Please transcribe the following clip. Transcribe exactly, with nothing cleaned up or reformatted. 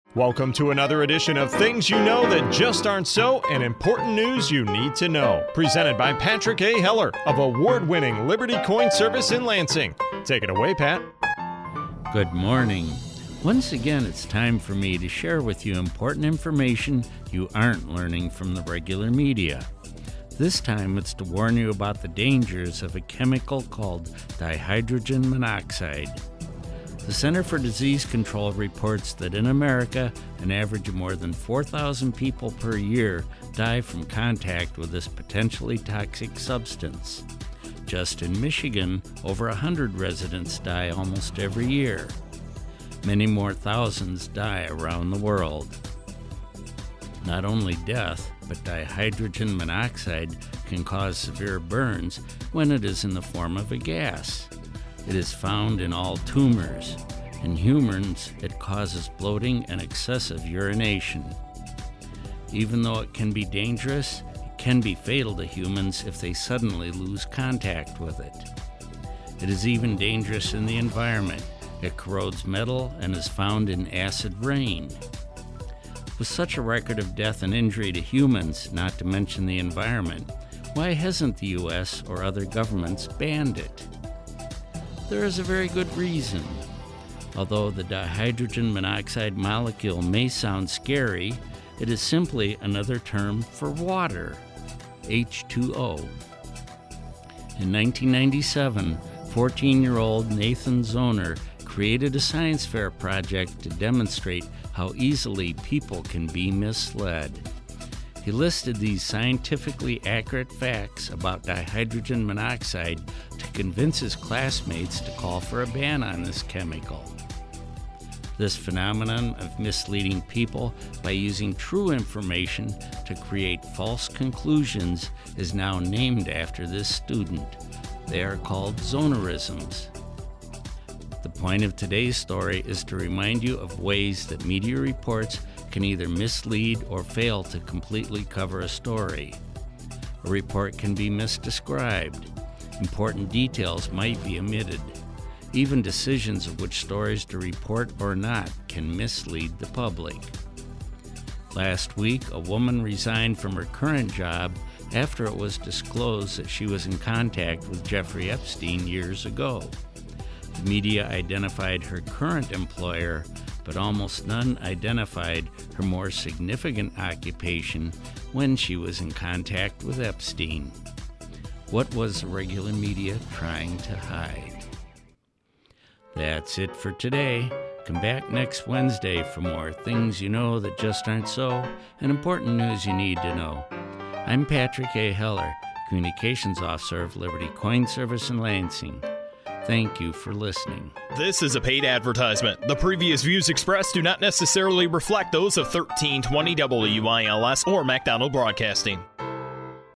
Welcome to another edition of Things You Know That Just Aren't So and Important News You Need to Know. Presented by Patrick A. Heller of award-winning Liberty Coin Service in Lansing. Take it away, Pat. Good morning. Once again, it's time for me to share with you important information you aren't learning from the regular media. This time, it's to warn you about the dangers of a chemical called dihydrogen monoxide. The Center for Disease Control reports that in America, an average of more than four thousand people per year die from contact with this potentially toxic substance. Just in Michigan, over one hundred residents die almost every year. Many more thousands die around the world. Not only death, but dihydrogen monoxide can cause severe burns when it is in the form of a gas. It is found in all tumors. In humans, it causes bloating and excessive urination. Even though it can be dangerous, it can be fatal to humans if they suddenly lose contact with it. It is even dangerous in the environment. It corrodes metal and is found in acid rain. With such a record of death and injury to humans, not to mention the environment, why hasn't the U S or other governments banned it? There is a very good reason. Although the dihydrogen monoxide molecule may sound scary, it is simply another term for water, H two O. In nineteen ninety-seven, fourteen-year-old Nathan Zoner created a science fair project to demonstrate how easily people can be misled. He listed these scientifically accurate facts about dihydrogen monoxide to convince his classmates to call for a ban on this chemical. This phenomenon of misleading people by using true information to create false conclusions is now named after this student. They are called Zonerisms. The point of today's story is to remind you of ways that media reports can either mislead or fail to completely cover a story. A report can be misdescribed. Important details might be omitted. Even decisions of which stories to report or not can mislead the public. Last week, a woman resigned from her current job after it was disclosed that she was in contact with Jeffrey Epstein years ago. The media identified her current employer, but almost none identified her more significant occupation when she was in contact with Epstein. What was the regular media trying to hide? That's it for today. Come back next Wednesday for more Things You Know That Just Aren't So and important news you need to know. I'm Patrick A. Heller, Communications Officer of Liberty Coin Service in Lansing. Thank you for listening. This is a paid advertisement. The previous views expressed do not necessarily reflect those of thirteen twenty W I L S or MacDonald Broadcasting.